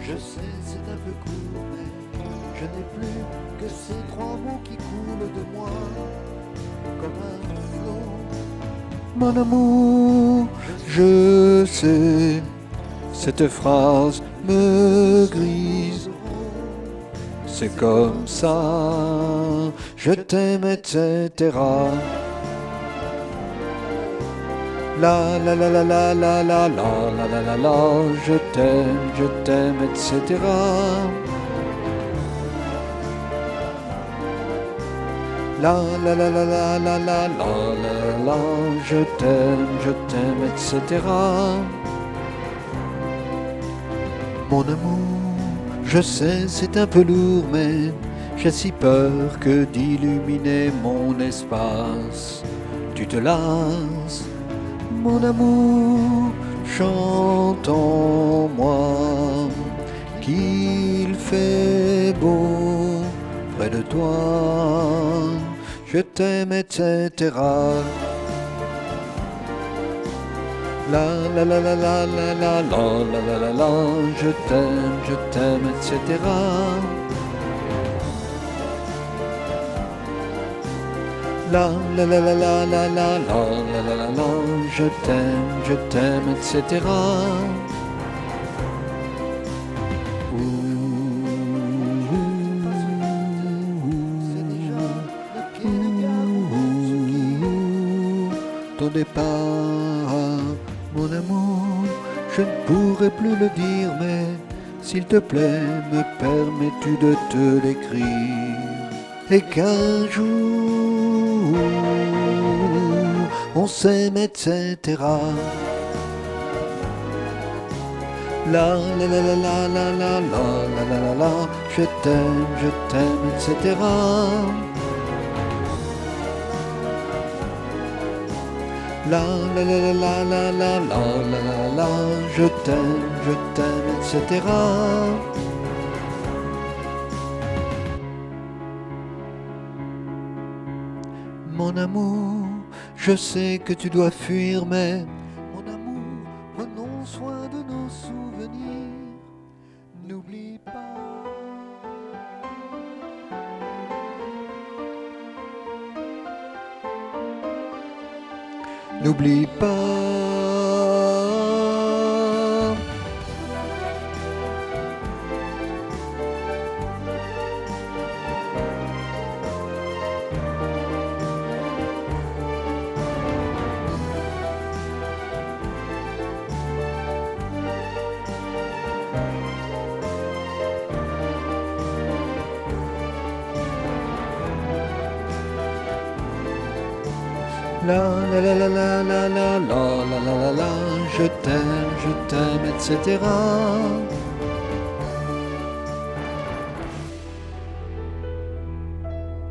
Je sais, c'est un peu court, mais je n'ai plus que ces trois mots qui coulent de moi comme un flot. Mon amour, je sais, cette phrase me grise. C'est comme ça, je t'aime, etc. La la la la la la la la la la la la, je t'aime, etc. La la la la la la la la la la, je t'aime, etc. Mon amour, je sais, c'est un peu lourd, mais j'ai si peur que d'illuminer mon espace. Tu te lasses, mon amour, chante en moi qu'il fait beau près de toi. Je t'aime, etc. La la la la la la la la la la la la, je t'aime, etc. La la la la la la la la la la la la, je t'aime, etc. C'est déjà le quai de gare où se quitte. Ton départ, mon amour, je ne pourrai plus le dire, mais s'il te plaît, me permets-tu de te l'écrire? Et qu'un jour, on s'aime, etc. La la la la la la la la la la la la, je t'aime, etc. La la la la la la la la la la la, je t'aime, etc. Mon amour, je sais que tu dois fuir, mais Mon amour, prenons soin de nos souvenirs. N'oublie pas. n'oublie pas. La la la la la la la la la la la, je t'aime, etc.